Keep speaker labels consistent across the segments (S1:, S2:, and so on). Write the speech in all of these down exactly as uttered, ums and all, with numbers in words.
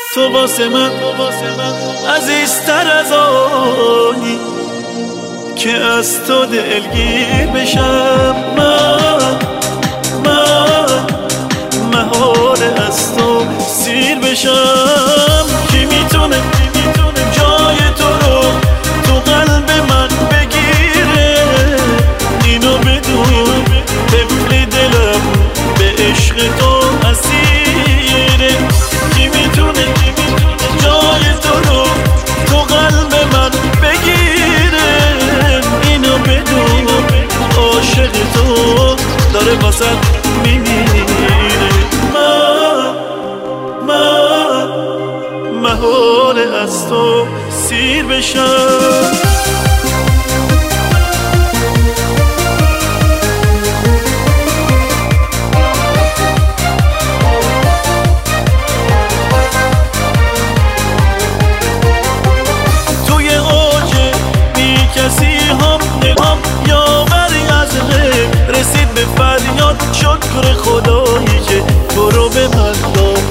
S1: تو واسه من عزیزتر از آنی که از تو دلگیر بشم. من من محاله از تو سیر بشم. کی میتونه جای تو رو تو قلب من بگیره؟ اینو بدون طفل دلم به عشق تو اسیره. کی میتونه جای تو رو تو قلب من بگیره؟ اینو بدون عاشق تو داره واسه میمیره. من من محاله از تو سیر بشم. توی اوج بی کسی هم نگام یاوری از غیب رسید به فریاد. شکر خدایی که تو رو به من داد.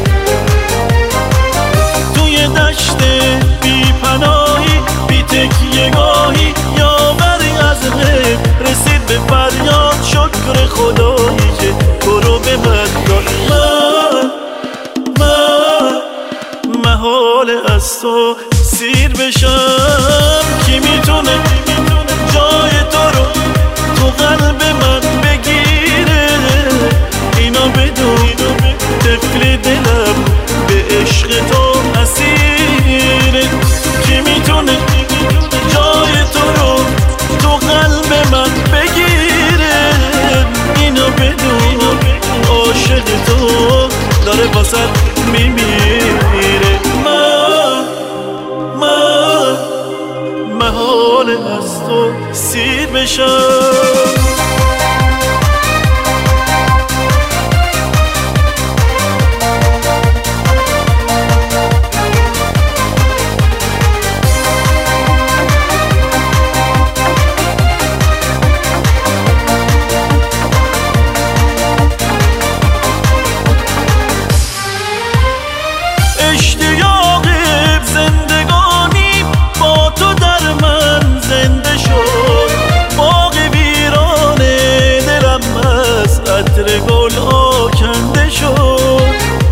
S1: توی دشت بی پناهی بی تکیه گاهی یاوری از غیب رسید به فریاد. شکر خدایی که تو رو به من داد. من من محاله از تو سیر بشم. کی میتونه جای تو رو تو قلب من بگیره؟ اینا بدون طفل دلم به عشق تو اسیره. کی میتونه جای تو رو تو قلب من بگیره؟ اینا بدون عاشق تو داره واسه میمیره. من من محاله از تو سیر بشم. اشتیاق زندگانی با تو در من زنده شد. باغ ویرانه دلم از عطر گل آکنده شد.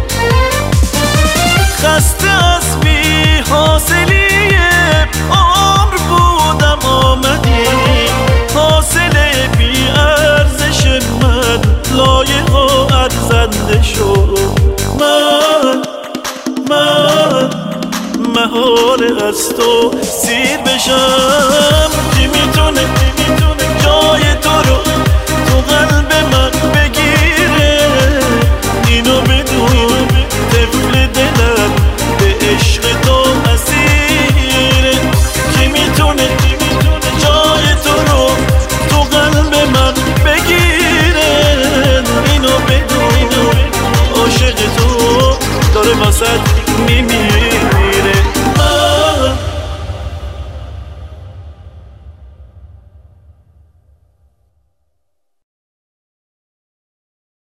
S1: خسته از بی حاصلی عمر بودم آمدی. حاصل بی ارزش من لایق و ارزنده شد. من من محاله از تو سیر بشم. کی میتونه جای تو رو تو قلب من بگیره؟ اینو بدون طفل دلم به عشق تو اسیره. کی میتونه جای تو رو تو قلب من بگیره؟ اینو بدون عاشق تو داره واسه میمیره.